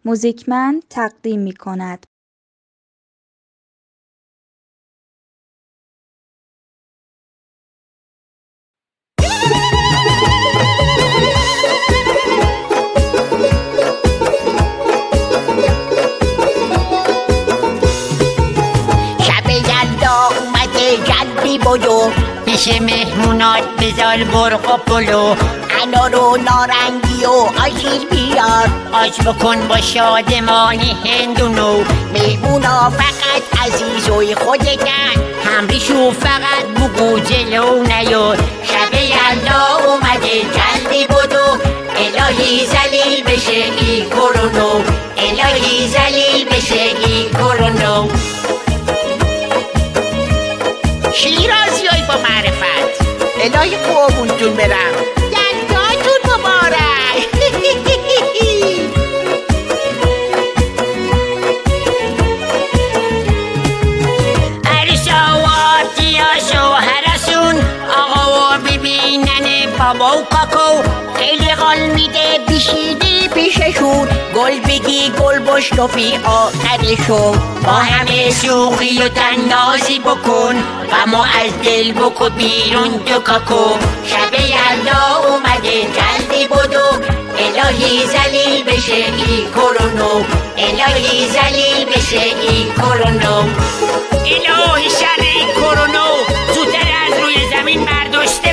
موزیکمند تقدیم می کند. شب یلدا اومده جلبی بدو، پیش مهمونات بذار برق و پلو، انار و نارنگی و آجیل بیار، آج بکن با شادمانی هندونو. مهمونا فقط عزیزوی خودتن، همریشو فقط بگو جلو نیار. شب یلدا اومده جلبی بدو، الهی زلیل بشه ای کرونو، الهی زلیل بشه ای کرونو. شیرازی های با معرفت، الهی قومونتون برم، یلداتون مبارک. عروسا و آرتیا شوهرسون، آقا و ببینن بابا و کاکو، خیلی حال میده بیشیدی پیششون، گل بگی گل بشنفی آخرشون. با همه سوقی و تنازی بکن، غمو از دل بکن بیرون دو کاکو. شب یلدا اومده جلبی بدو، الهی زلیل بشه ای کرونو، الهی زلیل بشه ای کرونو. الهی شر ای کرونو زودتر از روی زمین برداشته